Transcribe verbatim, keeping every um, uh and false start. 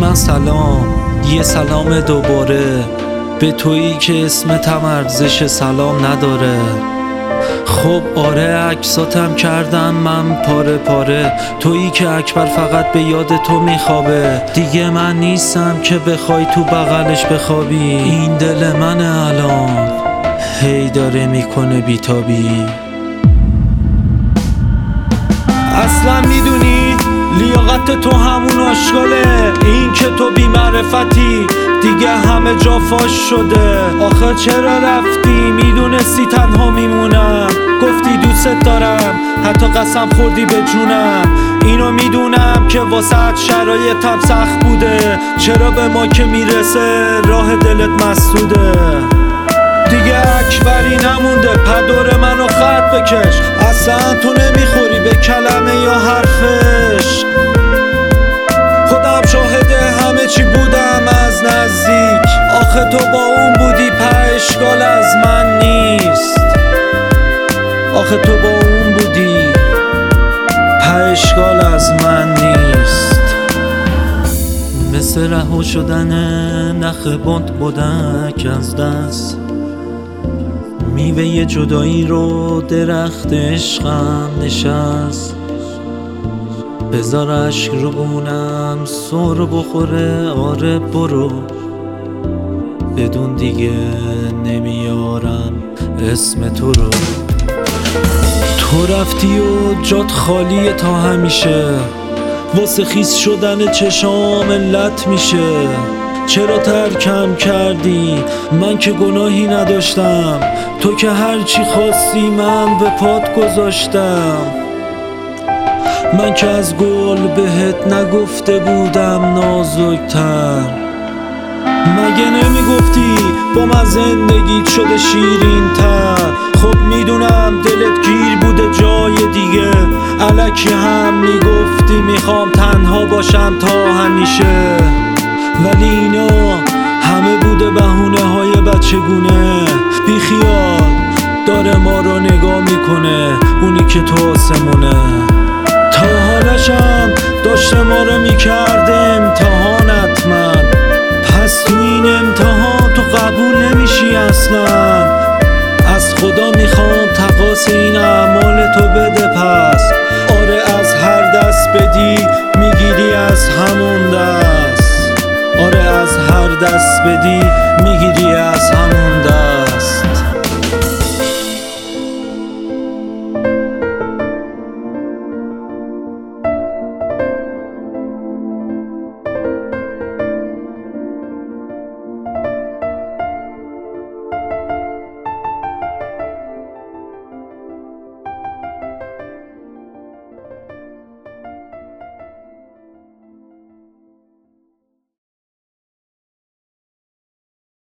گفتن سلام، یه سلام دوباره به تویی که اسمتم ارزش سلام نداره. خب آره عکساتم کردم من پاره پاره، تویی که اکبر فقط به یاد تو میخوابه. دیگه من نیستم که بخوای تو بغلش بخوابی، این دل منه الان هی داره میکنه بیتابی. اصلا میدونی لیاقت تو همون آشغاله، این که تو بی معرفتی دیگه همه جا فاش شده. آخه چرا رفتی؟ میدونستی تنها میمونم، گفتی دوست دارم حتی قسم خوردی به جونم. اینو میدونم که واسه شرایطم سخت بوده، چرا به ما که میرسه راه دلت مسدوده. دیگه اکبری نمونده پدور منو خط بکش، اصلا تو نمیخوری به کلمه یا حرفش. خودم شاهد همه چی بودم از نزدیک، آخه تو با اون بودی پشگال از من نیست. آخه تو با اون بودی پشگال از من نیست. مثل رها شدن نخ بند بودک از دست، میوه جدایی رو درخت عشقم نشست. بذار عشق رو بونم سر بخوره، آره برو بدون دیگه نمیارم اسم تو رو. تو رفتی و جات خالیه تا همیشه، واسه خیس شدن چشام علت میشه. چرا ترکم کردی؟ من که گناهی نداشتم، تو که هرچی خواستی من به پات گذاشتم. من که از گل بهت نگفته بودم نازکتر، مگه نمیگفتی با من زندگیت شده شیرین تر؟ خب میدونم دلت گیر بوده جای دیگه، الکی هم میگفتی میخوام تنها باشم تا همیشه. ولی اینا همه بوده بهونه های بچگونه، بی خیال داره ما رو نگاه میکنه اونی که تو آسمونه. تا حالشم داشته ما رو میکرده امتحانت، من پس تو این امتحان تو قبول نمیشی اصلا. از خدا میخوام تقاص این اعمال تو بده پس، آره از هر دست بدی میگیری از همون دست، آره از هر دست بدی میگیری از همون دست.